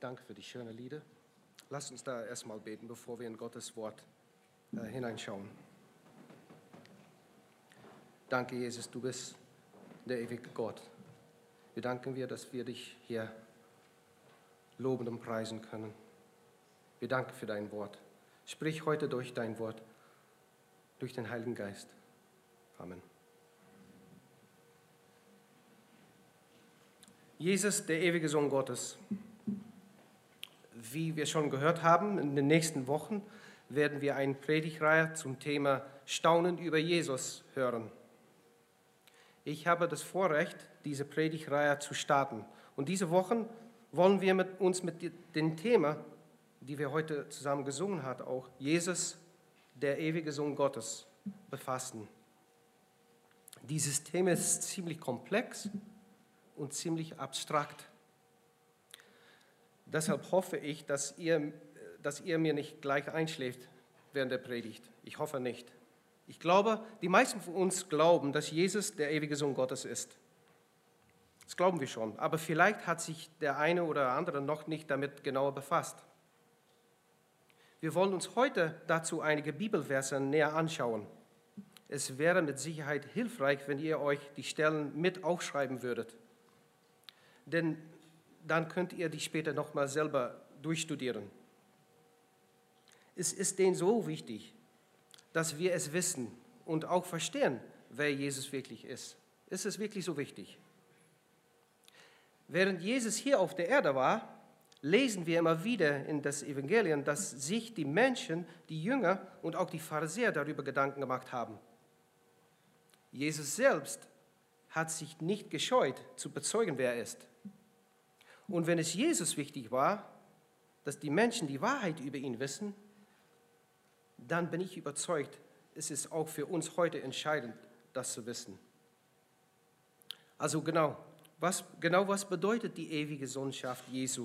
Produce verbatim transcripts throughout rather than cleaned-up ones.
danke für die schönen Lieder. Lass uns da erstmal beten, bevor wir in Gottes Wort äh, hineinschauen. Danke, Jesus, du bist der ewige Gott. Wir danken dir, dass wir dich hier loben und preisen können. Wir danken für dein Wort. Sprich heute durch dein Wort, durch den Heiligen Geist. Amen. Jesus, der ewige Sohn Gottes. Wie wir schon gehört haben, in den nächsten Wochen werden wir eine Predigtreihe zum Thema Staunen über Jesus hören. Ich habe das Vorrecht, diese Predigtreihe zu starten. Und diese Wochen wollen wir mit uns mit dem Thema, die wir heute zusammen gesungen haben, auch Jesus, der ewige Sohn Gottes, befassen. Dieses Thema ist ziemlich komplex und ziemlich abstrakt. Deshalb hoffe ich, dass ihr, dass ihr mir nicht gleich einschläft während der Predigt. Ich hoffe nicht. Ich glaube, die meisten von uns glauben, dass Jesus der ewige Sohn Gottes ist. Das glauben wir schon, aber vielleicht hat sich der eine oder andere noch nicht damit genauer befasst. Wir wollen uns heute dazu einige Bibelverse näher anschauen. Es wäre mit Sicherheit hilfreich, wenn ihr euch die Stellen mit aufschreiben würdet. Denn dann könnt ihr die später nochmal selber durchstudieren. Es ist denen so wichtig, dass wir es wissen und auch verstehen, wer Jesus wirklich ist. Ist es wirklich so wichtig? Während Jesus hier auf der Erde war, lesen wir immer wieder in das Evangelium, dass sich die Menschen, die Jünger und auch die Pharisäer darüber Gedanken gemacht haben. Jesus selbst hat sich nicht gescheut, zu bezeugen, wer er ist. Und wenn es Jesus wichtig war, dass die Menschen die Wahrheit über ihn wissen, dann bin ich überzeugt, es ist auch für uns heute entscheidend, das zu wissen. Also genau, was, genau was bedeutet die ewige Sohnschaft Jesu?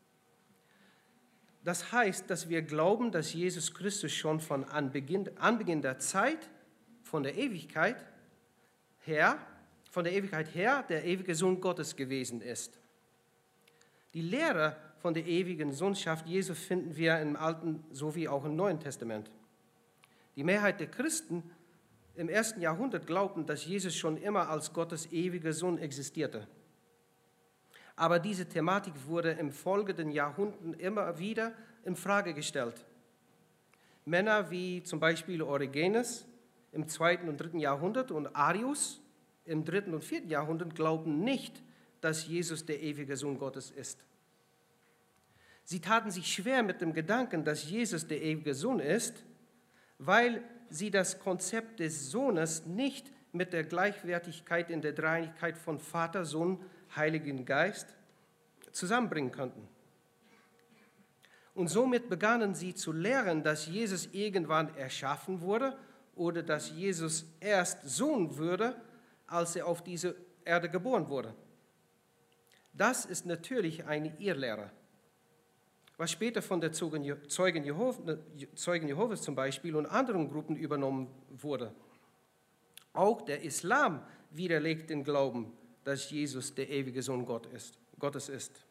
Das heißt, dass wir glauben, dass Jesus Christus schon von Anbeginn, Anbeginn der Zeit, von der Ewigkeit her, von der Ewigkeit her, der ewige Sohn Gottes gewesen ist. Die Lehre von der ewigen Sohnschaft Jesu finden wir im Alten sowie auch im Neuen Testament. Die Mehrheit der Christen im ersten Jahrhundert glaubten, dass Jesus schon immer als Gottes ewiger Sohn existierte. Aber diese Thematik wurde im folgenden Jahrhunderten immer wieder in Frage gestellt. Männer wie zum Beispiel Origenes im zweiten und dritten Jahrhundert und Arius im dritten und vierten Jahrhundert glaubten nicht, dass Jesus der ewige Sohn Gottes ist. Sie taten sich schwer mit dem Gedanken, dass Jesus der ewige Sohn ist, weil sie das Konzept des Sohnes nicht mit der Gleichwertigkeit in der Dreieinigkeit von Vater, Sohn, Heiligen Geist zusammenbringen konnten. Und somit begannen sie zu lehren, dass Jesus irgendwann erschaffen wurde oder dass Jesus erst Sohn würde, als er auf diese Erde geboren wurde. Das ist natürlich eine Irrlehre, was später von der Zeugen Jehovas zum Beispiel und anderen Gruppen übernommen wurde. Auch der Islam widerlegt den Glauben, dass Jesus der ewige Sohn Gottes ist.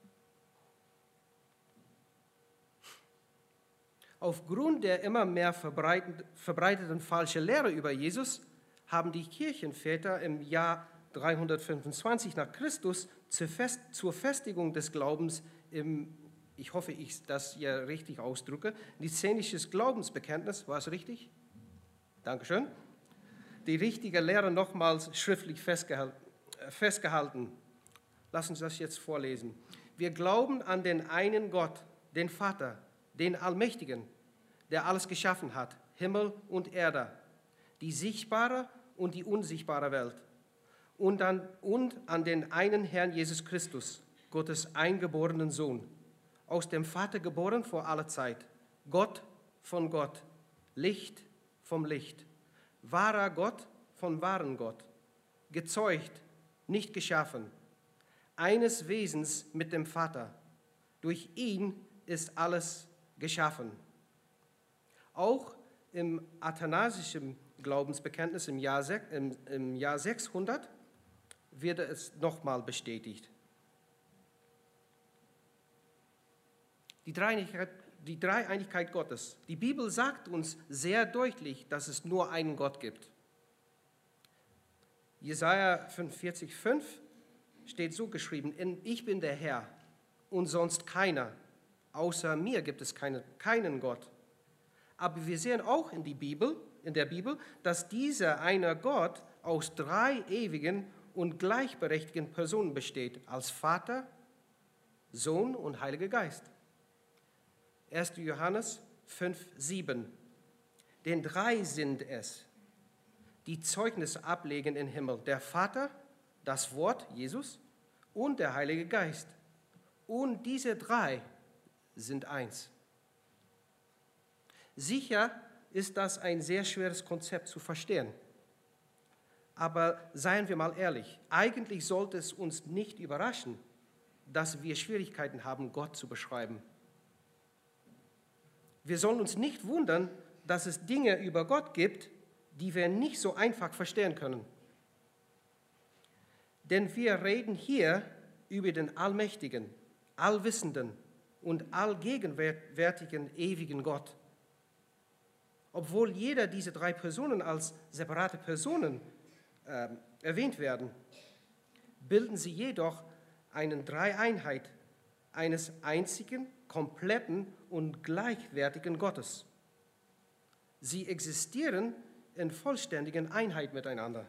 Aufgrund der immer mehr verbreiteten falschen Lehre über Jesus haben die Kirchenväter im Jahr dreihundertfünfundzwanzig nach Christus zur, Fest, zur Festigung des Glaubens im, ich hoffe, ich das hier richtig ausdrücke, nizenisches Glaubensbekenntnis, war es richtig? Dankeschön. Die richtige Lehre nochmals schriftlich festgehalten. festgehalten. Lass uns das jetzt vorlesen. Wir glauben an den einen Gott, den Vater, den Allmächtigen, der alles geschaffen hat, Himmel und Erde, die sichtbare und die unsichtbare Welt. Und an, und an den einen Herrn Jesus Christus, Gottes eingeborenen Sohn, aus dem Vater geboren vor aller Zeit, Gott von Gott, Licht vom Licht, wahrer Gott von wahren Gott, gezeugt, nicht geschaffen, eines Wesens mit dem Vater. Durch ihn ist alles geschaffen. Auch im athanasischen Glaubensbekenntnis im Jahr, im, im Jahr sechshundert wird es nochmal bestätigt. Die Dreieinigkeit, die Dreieinigkeit Gottes. Die Bibel sagt uns sehr deutlich, dass es nur einen Gott gibt. Jesaja fünfundvierzig, fünf steht so geschrieben: Ich bin der Herr und sonst keiner. Außer mir gibt es keine, keinen Gott. Aber wir sehen auch in, die Bibel, in der Bibel, dass dieser eine Gott aus drei ewigen und gleichberechtigten Personen besteht, als Vater, Sohn und Heiliger Geist. erster Johannes fünf, sieben. Denn drei sind es, die Zeugnis ablegen im Himmel: der Vater, das Wort, Jesus, und der Heilige Geist. Und diese drei sind eins. Sicher ist das ein sehr schweres Konzept zu verstehen. Aber seien wir mal ehrlich, eigentlich sollte es uns nicht überraschen, dass wir Schwierigkeiten haben, Gott zu beschreiben. Wir sollen uns nicht wundern, dass es Dinge über Gott gibt, die wir nicht so einfach verstehen können. Denn wir reden hier über den allmächtigen, allwissenden und allgegenwärtigen, ewigen Gott. Obwohl jeder dieser drei Personen als separate Personen äh, erwähnt werden, bilden sie jedoch eine Dreieinheit eines einzigen, kompletten und gleichwertigen Gottes. Sie existieren in vollständiger Einheit miteinander.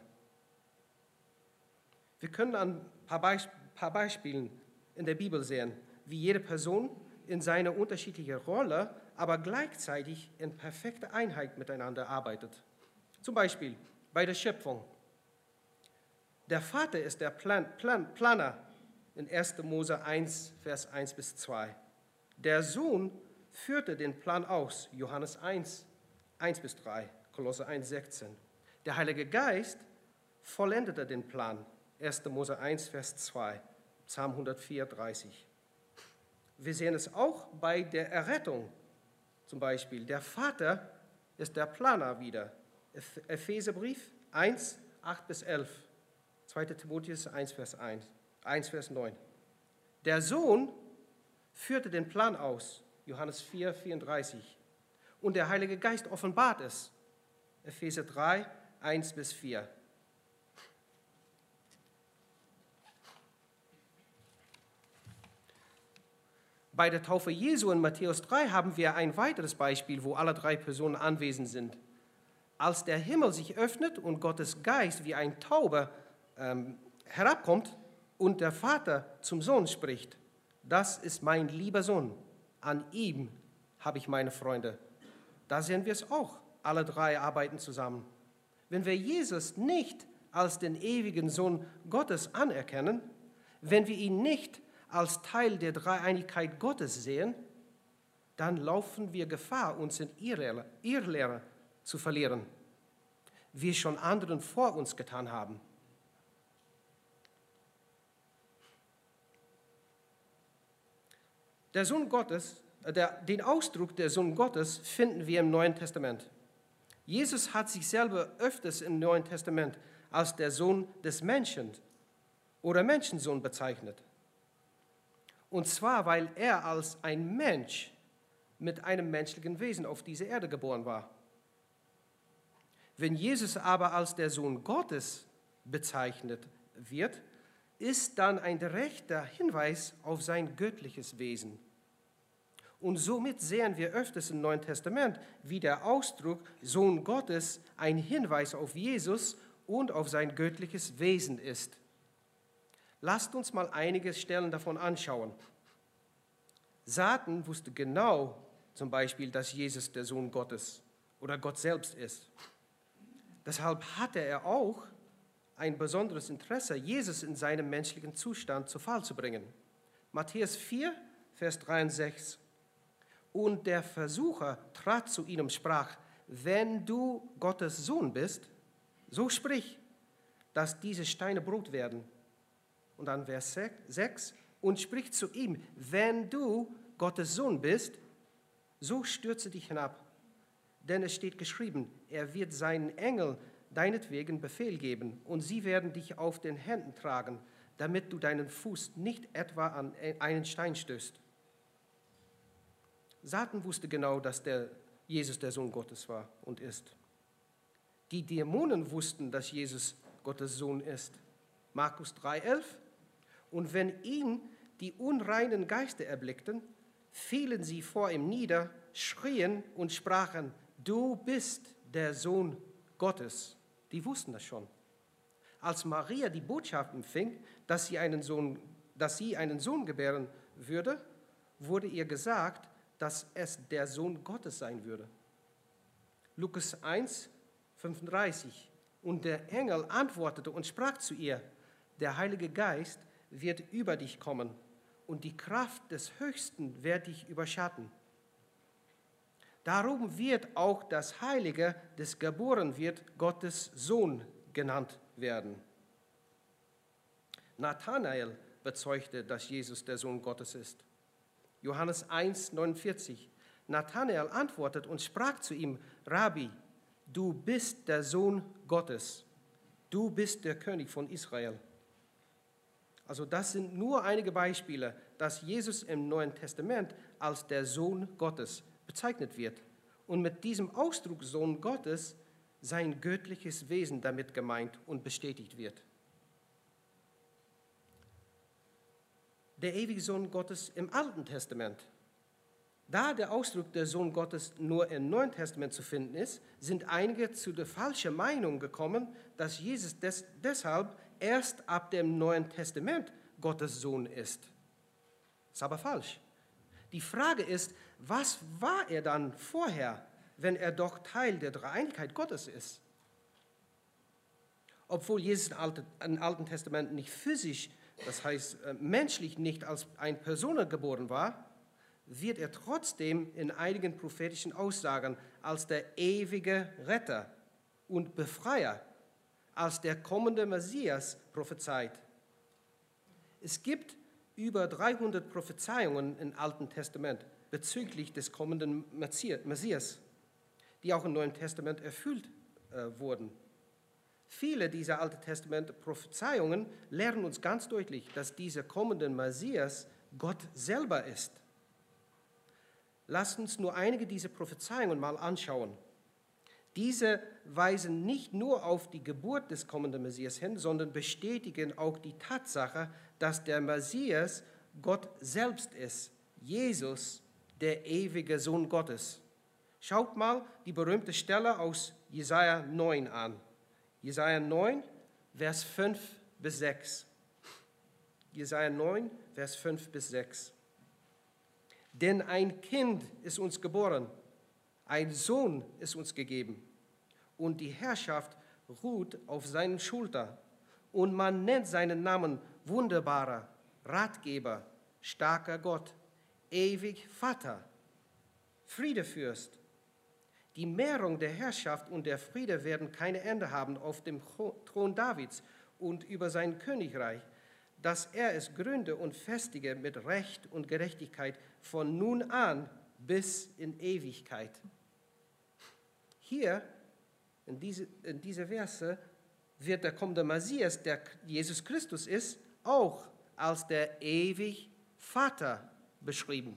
Wir können an ein paar, Beisp- paar Beispielen in der Bibel sehen, wie jede Person in seiner unterschiedlichen Rolle, aber gleichzeitig in perfekter Einheit miteinander arbeitet. Zum Beispiel bei der Schöpfung. Der Vater ist der Plan, Plan, Planer in erster Mose eins, Vers eins bis zwei. Der Sohn führte den Plan aus, Johannes eins, eins bis drei, Kolosser eins, sechzehn. Der Heilige Geist vollendete den Plan, erster Mose eins, Vers zwei, Psalm hundertvierunddreißig. Wir sehen es auch bei der Errettung. Zum Beispiel, der Vater ist der Planer wieder. Epheserbrief eins, acht bis elf, zweiter Timotheus eins, Vers eins, eins, Vers neun. Der Sohn führte den Plan aus, Johannes vier, vierunddreißig. Und der Heilige Geist offenbart es, Epheser drei, eins bis vier. Bei der Taufe Jesu in Matthäus drei haben wir ein weiteres Beispiel, wo alle drei Personen anwesend sind. Als der Himmel sich öffnet und Gottes Geist wie ein Taube ähm, herabkommt und der Vater zum Sohn spricht: Das ist mein lieber Sohn, an ihm habe ich meine Freunde. Da sehen wir es auch, alle drei arbeiten zusammen. Wenn wir Jesus nicht als den ewigen Sohn Gottes anerkennen, wenn wir ihn nicht als Teil der Dreieinigkeit Gottes sehen, dann laufen wir Gefahr, uns in Irrlehre, Irrlehre zu verlieren, wie es schon anderen vor uns getan haben. Der Sohn Gottes, der, den Ausdruck der Sohn Gottes finden wir im Neuen Testament. Jesus hat sich selber öfters im Neuen Testament als der Sohn des Menschen oder Menschensohn bezeichnet. Und zwar, weil er als ein Mensch mit einem menschlichen Wesen auf diese Erde geboren war. Wenn Jesus aber als der Sohn Gottes bezeichnet wird, ist dann ein direkter Hinweis auf sein göttliches Wesen. Und somit sehen wir öfters im Neuen Testament, wie der Ausdruck Sohn Gottes ein Hinweis auf Jesus und auf sein göttliches Wesen ist. Lasst uns mal einige Stellen davon anschauen. Satan wusste genau zum Beispiel, dass Jesus der Sohn Gottes oder Gott selbst ist. Deshalb hatte er auch ein besonderes Interesse, Jesus in seinem menschlichen Zustand zu Fall zu bringen. Matthäus vier, Vers drei und sechs. Und der Versucher trat zu ihm und sprach: Wenn du Gottes Sohn bist, so sprich, dass diese Steine Brot werden. Und dann Vers sechs, und spricht zu ihm: Wenn du Gottes Sohn bist, so stürze dich hinab. Denn es steht geschrieben, er wird seinen Engeln deinetwegen Befehl geben, und sie werden dich auf den Händen tragen, damit du deinen Fuß nicht etwa an einen Stein stößt. Satan wusste genau, dass der Jesus der Sohn Gottes war und ist. Die Dämonen wussten, dass Jesus Gottes Sohn ist. Markus drei elf. Und wenn ihn die unreinen Geister erblickten, fielen sie vor ihm nieder, schrien und sprachen, du bist der Sohn Gottes. Die wussten das schon. Als Maria die Botschaft empfing, dass sie einen Sohn, dass sie einen Sohn gebären würde, wurde ihr gesagt, dass es der Sohn Gottes sein würde. Lukas eins fünfunddreißig. Und der Engel antwortete und sprach zu ihr, der Heilige Geist wird über dich kommen und die Kraft des Höchsten wird dich überschatten. Darum wird auch das Heilige, das geboren wird, Gottes Sohn genannt werden. Nathanael bezeugte, dass Jesus der Sohn Gottes ist. Johannes eins neunundvierzig. Nathanael antwortet und sprach zu ihm, Rabbi, du bist der Sohn Gottes, du bist der König von Israel. Also das sind nur einige Beispiele, dass Jesus im Neuen Testament als der Sohn Gottes bezeichnet wird. Und mit diesem Ausdruck Sohn Gottes sein göttliches Wesen damit gemeint und bestätigt wird. Der ewige Sohn Gottes im Alten Testament. Da der Ausdruck der Sohn Gottes nur im Neuen Testament zu finden ist, sind einige zu der falschen Meinung gekommen, dass Jesus des, deshalb erst ab dem Neuen Testament Gottes Sohn ist. Das ist aber falsch. Die Frage ist, was war er dann vorher, wenn er doch Teil der Dreieinigkeit Gottes ist? Obwohl Jesus im Alten Testament nicht physisch, das heißt menschlich nicht als eine Person geboren war, wird er trotzdem in einigen prophetischen Aussagen als der ewige Retter und Befreier, als der kommende Messias prophezeit. Es gibt über dreihundert Prophezeiungen im Alten Testament bezüglich des kommenden Messias, die auch im Neuen Testament erfüllt äh, wurden. Viele dieser Alten Testament-Prophezeiungen lehren uns ganz deutlich, dass dieser kommende Messias Gott selber ist. Lasst uns nur einige dieser Prophezeiungen mal anschauen. Diese weisen nicht nur auf die Geburt des kommenden Messias hin, sondern bestätigen auch die Tatsache, dass der Messias Gott selbst ist, Jesus, der ewige Sohn Gottes. Schaut mal die berühmte Stelle aus Jesaja neun an. Jesaja neun, Vers fünf bis sechs. Jesaja neun, Vers fünf bis sechs. Denn ein Kind ist uns geboren, ein Sohn ist uns gegeben, und die Herrschaft ruht auf seinen Schultern. Und man nennt seinen Namen wunderbarer Ratgeber, starker Gott, ewig Vater, Friedefürst. Die Mehrung der Herrschaft und der Friede werden kein Ende haben auf dem Thron Davids und über sein Königreich, dass er es gründe und festige mit Recht und Gerechtigkeit von nun an bis in Ewigkeit. Hier, in diese, in diese Verse, wird der kommende Messias, der Jesus Christus ist, auch als der ewig Vater beschrieben.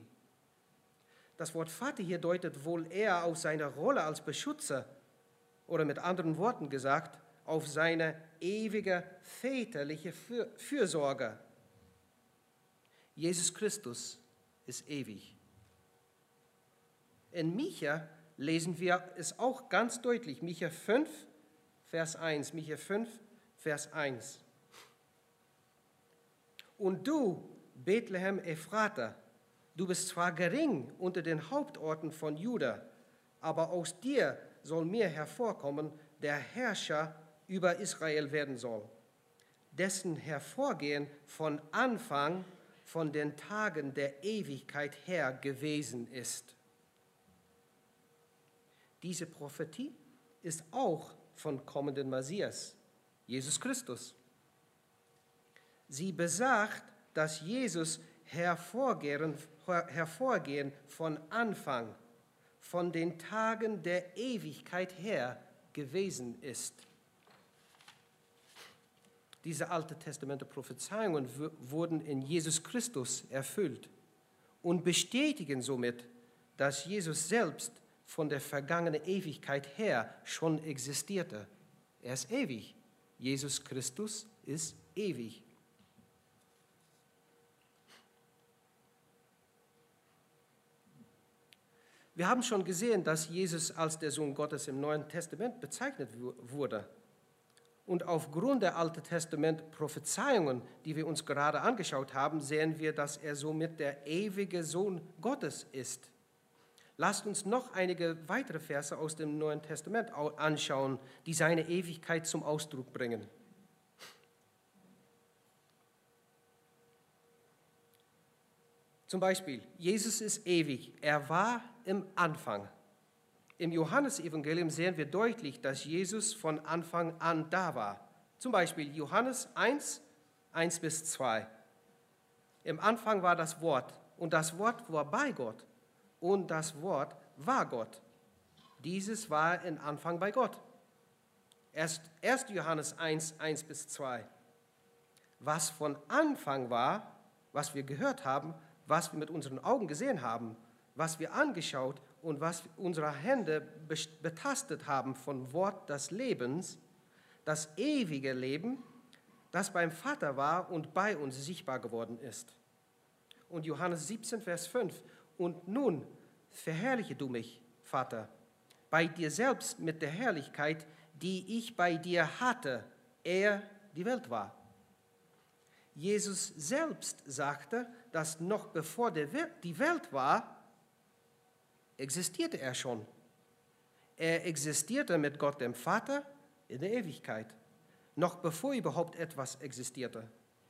Das Wort Vater hier deutet wohl eher auf seine Rolle als Beschützer oder mit anderen Worten gesagt, auf seine ewige väterliche Fürsorge. Jesus Christus ist ewig. In Micha lesen wir es auch ganz deutlich. Micha fünf, Vers eins. Micha fünf, Vers eins. Und du, Bethlehem Ephrata, du bist zwar gering unter den Hauptorten von Juda, aber aus dir soll mir hervorkommen, der Herrscher über Israel werden soll, dessen Hervorgehen von Anfang, von den Tagen der Ewigkeit her gewesen ist. Diese Prophetie ist auch von kommenden Messias, Jesus Christus. Sie besagt, dass Jesus hervorgehen, hervorgehen von Anfang, von den Tagen der Ewigkeit her gewesen ist. Diese Alte Testamente Prophezeiungen wurden in Jesus Christus erfüllt und bestätigen somit, dass Jesus selbst von der vergangenen Ewigkeit her schon existierte. Er ist ewig. Jesus Christus ist ewig. Wir haben schon gesehen, dass Jesus als der Sohn Gottes im Neuen Testament bezeichnet wurde. Und aufgrund der Alten Testament Prophezeiungen, die wir uns gerade angeschaut haben, sehen wir, dass er somit der ewige Sohn Gottes ist. Lasst uns noch einige weitere Verse aus dem Neuen Testament anschauen, die seine Ewigkeit zum Ausdruck bringen. Zum Beispiel, Jesus ist ewig. Er war im Anfang. Im Johannesevangelium sehen wir deutlich, dass Jesus von Anfang an da war. Zum Beispiel Johannes eins, eins bis zwei. Im Anfang war das Wort und das Wort war bei Gott und das Wort war Gott. Dieses war im Anfang bei Gott. Erst, erst Johannes eins, eins bis zwei. Was von Anfang war, was wir gehört haben, was wir mit unseren Augen gesehen haben, was wir angeschaut und was unsere Hände betastet haben vom Wort des Lebens, das ewige Leben, das beim Vater war und bei uns sichtbar geworden ist. Und Johannes siebzehn, Vers fünf. Und nun verherrliche du mich, Vater, bei dir selbst mit der Herrlichkeit, die ich bei dir hatte, ehe die Welt war. Jesus selbst sagte, dass noch bevor die Welt war, existierte er schon. Er existierte mit Gott dem Vater in der Ewigkeit, noch bevor überhaupt etwas existierte.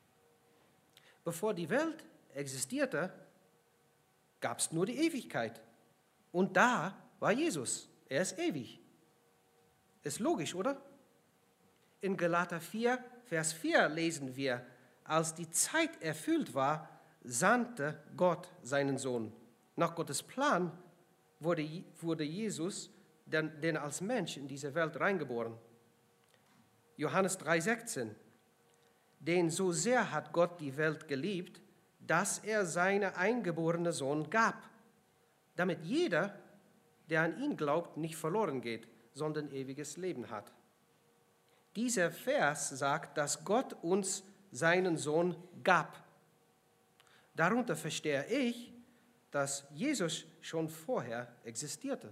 Bevor die Welt existierte, gab es nur die Ewigkeit. Und da war Jesus. Er ist ewig. Ist logisch, oder? In Galater vier, Vers vier lesen wir, als die Zeit erfüllt war, sandte Gott seinen Sohn. Nach Gottes Plan wurde, wurde Jesus denn, denn als Mensch in diese Welt reingeboren. Johannes drei, sechzehn. Denn so sehr hat Gott die Welt geliebt, dass er seinen eingeborenen Sohn gab, damit jeder, der an ihn glaubt, nicht verloren geht, sondern ewiges Leben hat. Dieser Vers sagt, dass Gott uns seinen Sohn gab. Darunter verstehe ich, dass Jesus schon vorher existierte.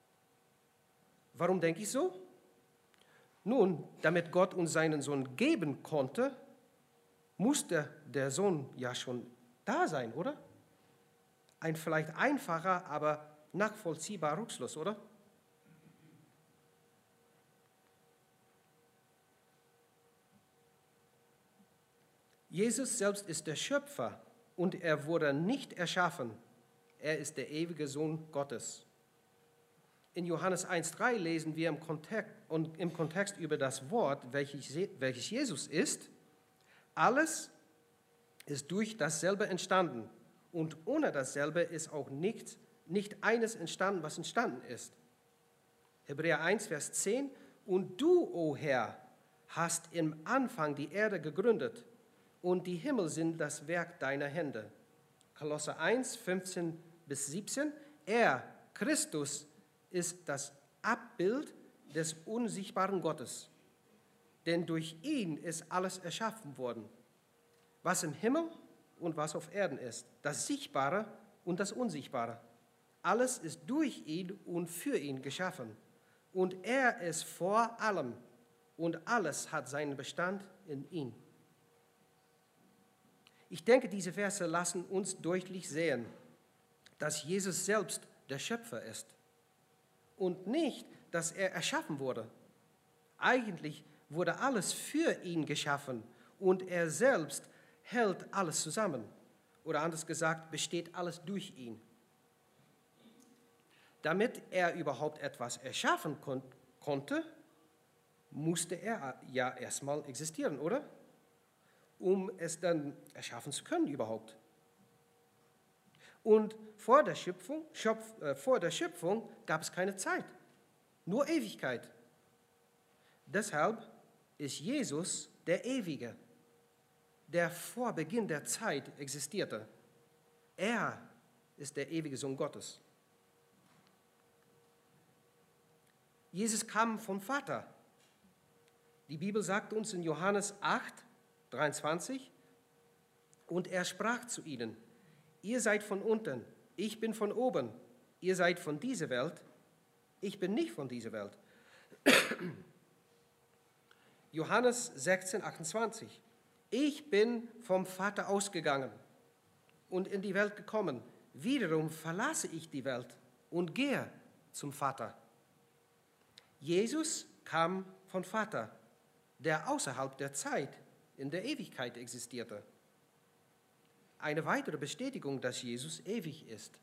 Warum denke ich so? Nun, damit Gott uns seinen Sohn geben konnte, musste der Sohn ja schon da sein, oder? Ein vielleicht einfacher, aber nachvollziehbarer Rückschluss, oder? Jesus selbst ist der Schöpfer und er wurde nicht erschaffen. Er ist der ewige Sohn Gottes. In Johannes eins, drei lesen wir im Kontext, und im Kontext über das Wort, welches, welches Jesus ist, alles ist durch dasselbe entstanden und ohne dasselbe ist auch nicht, nicht eines entstanden, was entstanden ist. Hebräer eins, Vers zehn, und du, o Herr, hast im Anfang die Erde gegründet und die Himmel sind das Werk deiner Hände. Kolosser eins, fünfzehn bis siebzehn, er, Christus, ist das Abbild des unsichtbaren Gottes. Denn durch ihn ist alles erschaffen worden, was im Himmel und was auf Erden ist, das Sichtbare und das Unsichtbare. Alles ist durch ihn und für ihn geschaffen. Und er ist vor allem und alles hat seinen Bestand in ihm. Ich denke, diese Verse lassen uns deutlich sehen, dass Jesus selbst der Schöpfer ist und nicht, dass er erschaffen wurde. Eigentlich wurde alles für ihn geschaffen und er selbst hält alles zusammen. Oder anders gesagt, besteht alles durch ihn. Damit er überhaupt etwas erschaffen kon- konnte, musste er ja erstmal existieren, oder? Um es dann erschaffen zu können überhaupt. Und vor der Schöpfung, Schöpf, äh, vor der Schöpfung gab es keine Zeit, nur Ewigkeit. Deshalb ist Jesus der Ewige, der vor Beginn der Zeit existierte. Er ist der ewige Sohn Gottes. Jesus kam vom Vater. Die Bibel sagt uns in Johannes acht, dreiundzwanzig, und er sprach zu ihnen, ihr seid von unten, ich bin von oben, ihr seid von dieser Welt, ich bin nicht von dieser Welt. Johannes sechzehn, achtundzwanzig, ich bin vom Vater ausgegangen und in die Welt gekommen, wiederum verlasse ich die Welt und gehe zum Vater. Jesus kam vom Vater, der außerhalb der Zeit in der Ewigkeit existierte. Eine weitere Bestätigung, dass Jesus ewig ist.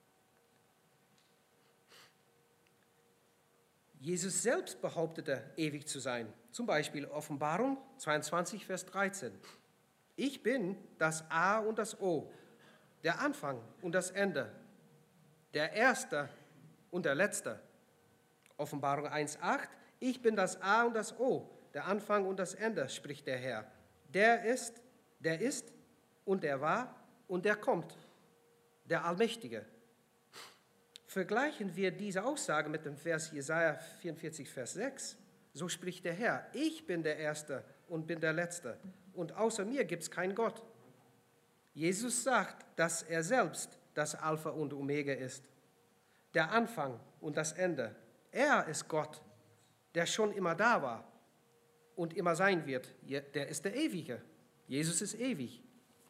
Jesus selbst behauptete, ewig zu sein. Zum Beispiel Offenbarung zweiundzwanzig, Vers dreizehn. Ich bin das A und das O, der Anfang und das Ende, der Erste und der Letzte. Offenbarung eins, acht. Ich bin das A und das O, der Anfang und das Ende, spricht der Herr. Der ist, der ist und der war und der kommt, der Allmächtige. Vergleichen wir diese Aussage mit dem Vers Jesaja vierundvierzig, Vers sechs. So spricht der Herr, ich bin der Erste und bin der Letzte und außer mir gibt es keinen Gott. Jesus sagt, dass er selbst das Alpha und Omega ist, der Anfang und das Ende. Er ist Gott, der schon immer da war und immer sein wird. Der ist der Ewige. Jesus ist ewig.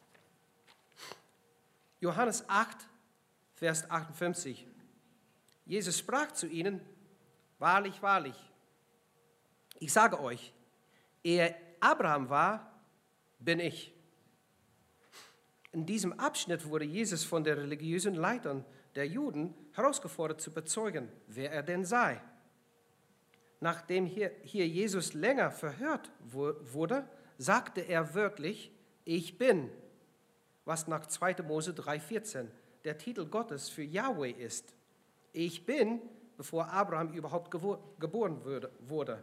Johannes acht, Vers achtundfünfzig. Jesus sprach zu ihnen, wahrlich, wahrlich, ich sage euch, ehe Abraham war, bin ich. In diesem Abschnitt wurde Jesus von den religiösen Leitern der Juden herausgefordert zu bezeugen, wer er denn sei. Nachdem hier, hier Jesus länger verhört wurde, sagte er wörtlich, ich bin, was nach zweiter Mose drei, vierzehn der Titel Gottes für Yahweh ist. Ich bin, bevor Abraham überhaupt geboren wurde.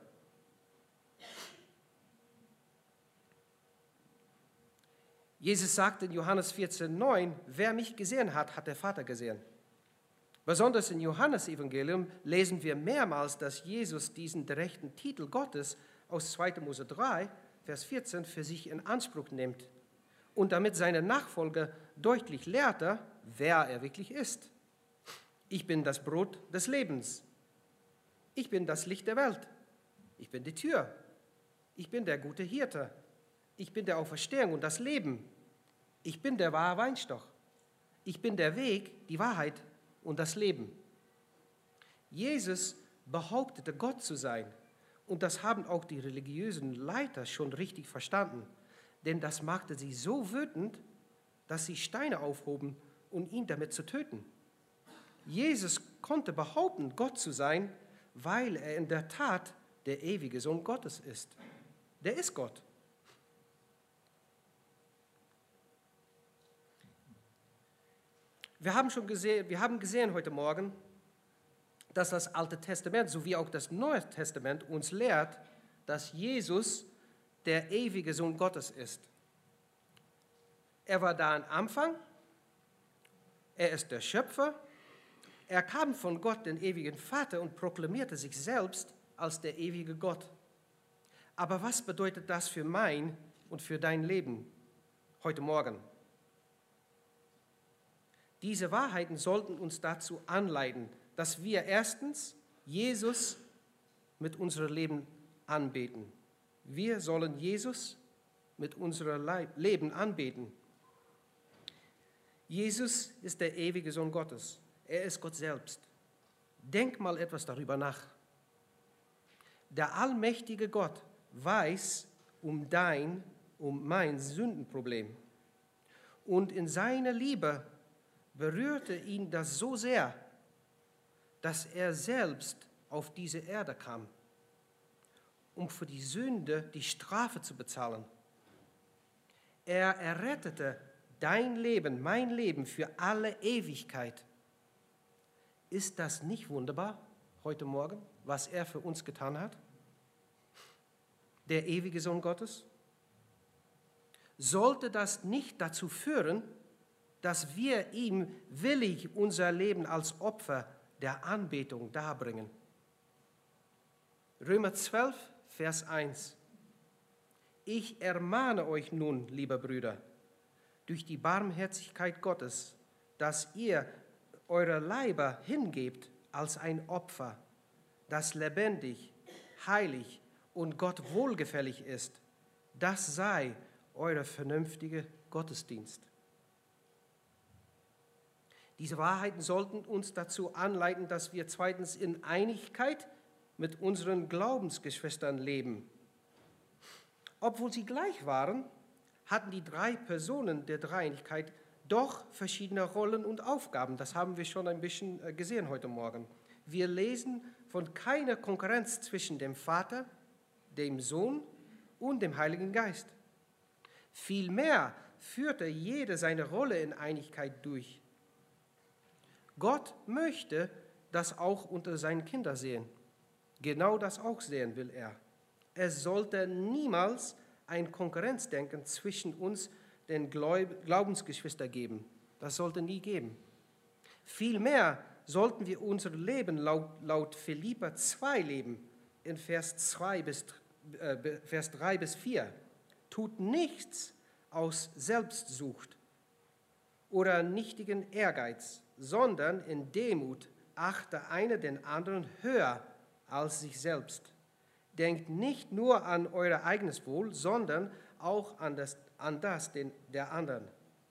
Jesus sagte in Johannes vierzehn, neun, wer mich gesehen hat, hat der Vater gesehen. Besonders im Johannesevangelium lesen wir mehrmals, dass Jesus diesen direkten Titel Gottes aus zweiter Mose drei, Vers vierzehn für sich in Anspruch nimmt und damit seine Nachfolger deutlich lehrte, wer er wirklich ist. Ich bin das Brot des Lebens. Ich bin das Licht der Welt. Ich bin die Tür. Ich bin der gute Hirte. Ich bin der Auferstehung und das Leben. Ich bin der wahre Weinstock. Ich bin der Weg, die Wahrheit und das Leben. Jesus behauptete, Gott zu sein. Und das haben auch die religiösen Leiter schon richtig verstanden. Denn das machte sie so wütend, dass sie Steine aufhoben, um ihn damit zu töten. Jesus konnte behaupten, Gott zu sein, weil er in der Tat der ewige Sohn Gottes ist. Der ist Gott. Wir haben schon gesehen, wir haben gesehen heute Morgen, dass das Alte Testament sowie auch das Neue Testament uns lehrt, dass Jesus der ewige Sohn Gottes ist. Er war da am Anfang, er ist der Schöpfer, er kam von Gott, den ewigen Vater, und proklamierte sich selbst als der ewige Gott. Aber was bedeutet das für mein und für dein Leben heute Morgen? Diese Wahrheiten sollten uns dazu anleiten, dass wir erstens Jesus mit unserem Leben anbeten. Wir sollen Jesus mit unserem Leben anbeten. Jesus ist der ewige Sohn Gottes. Er ist Gott selbst. Denk mal etwas darüber nach. Der allmächtige Gott weiß um dein, um mein Sündenproblem. Und in seiner Liebe berührte ihn das so sehr, dass er selbst auf diese Erde kam, um für die Sünde die Strafe zu bezahlen. Er errettete dein Leben, mein Leben für alle Ewigkeit. Ist das nicht wunderbar heute Morgen, was er für uns getan hat? Der ewige Sohn Gottes? Sollte das nicht dazu führen, dass wir ihm willig unser Leben als Opfer der Anbetung darbringen? Römer zwölf, Vers eins. Ich ermahne euch nun, liebe Brüder, durch die Barmherzigkeit Gottes, dass ihr eure Leiber hingebt als ein Opfer, das lebendig, heilig und Gott wohlgefällig ist. Das sei euer vernünftiger Gottesdienst. Diese Wahrheiten sollten uns dazu anleiten, dass wir zweitens in Einigkeit mit unseren Glaubensgeschwistern leben. Obwohl sie gleich waren, hatten die drei Personen der Dreieinigkeit doch verschiedene Rollen und Aufgaben. Das haben wir schon ein bisschen gesehen heute Morgen. Wir lesen von keiner Konkurrenz zwischen dem Vater, dem Sohn und dem Heiligen Geist. Vielmehr führte jeder seine Rolle in Einigkeit durch. Gott möchte das auch unter seinen Kindern sehen. Genau das auch sehen will er. Es sollte niemals ein Konkurrenzdenken zwischen uns, den Glaubensgeschwistern, geben. Das sollte nie geben. Vielmehr sollten wir unser Leben laut, laut Philipper zwei leben, in Vers, zwei bis, äh, Vers drei bis vier. Tut nichts aus Selbstsucht oder nichtigen Ehrgeiz, sondern in Demut achte einer den anderen höher als sich selbst. Denkt nicht nur an euer eigenes Wohl, sondern auch an das, an das der anderen.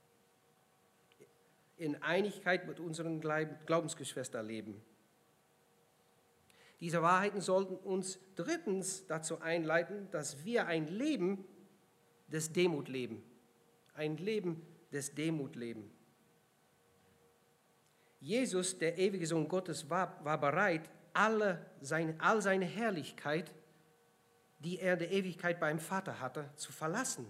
In Einigkeit mit unseren Glaubensgeschwistern leben. Diese Wahrheiten sollten uns drittens dazu einleiten, dass wir ein Leben des Demut leben. Ein Leben des Demut leben. Jesus, der ewige Sohn Gottes, war, war bereit, alle seine, all seine Herrlichkeit, die er in der Ewigkeit beim Vater hatte, zu verlassen.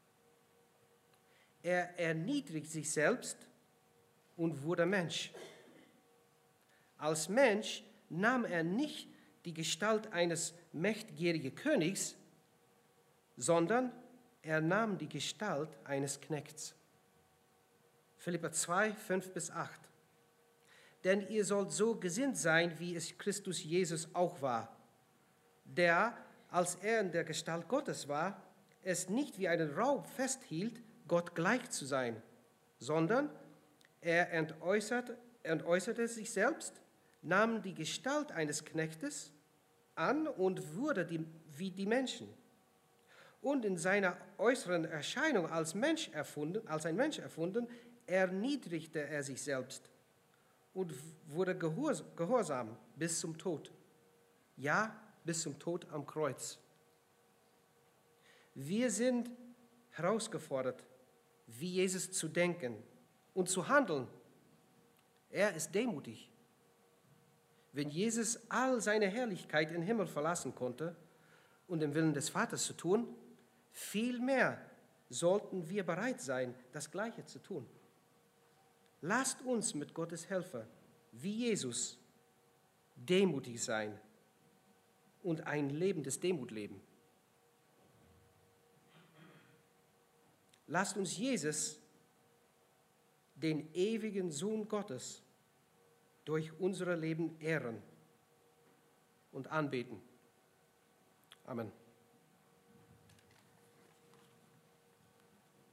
Er erniedrigt sich selbst und wurde Mensch. Als Mensch nahm er nicht die Gestalt eines mächtigen Königs, sondern er nahm die Gestalt eines Knechts. Philipper zwei, fünf bis acht. Denn ihr sollt so gesinnt sein, wie es Christus Jesus auch war, der, als er in der Gestalt Gottes war, es nicht wie einen Raub festhielt, Gott gleich zu sein, sondern er entäußerte, entäußerte sich selbst, nahm die Gestalt eines Knechtes an und wurde die, wie die Menschen. Und in seiner äußeren Erscheinung als Mensch erfunden, als ein Mensch erfunden, erniedrigte er sich selbst und wurde gehorsam bis zum Tod. Ja, bis zum Tod am Kreuz. Wir sind herausgefordert, wie Jesus zu denken und zu handeln. Er ist demutig. Wenn Jesus all seine Herrlichkeit im Himmel verlassen konnte, um den Willen des Vaters zu tun, vielmehr sollten wir bereit sein, das Gleiche zu tun. Lasst uns mit Gottes Hilfe, wie Jesus, demutig sein und ein Leben des Demut leben. Lasst uns Jesus, den ewigen Sohn Gottes, durch unser Leben ehren und anbeten. Amen.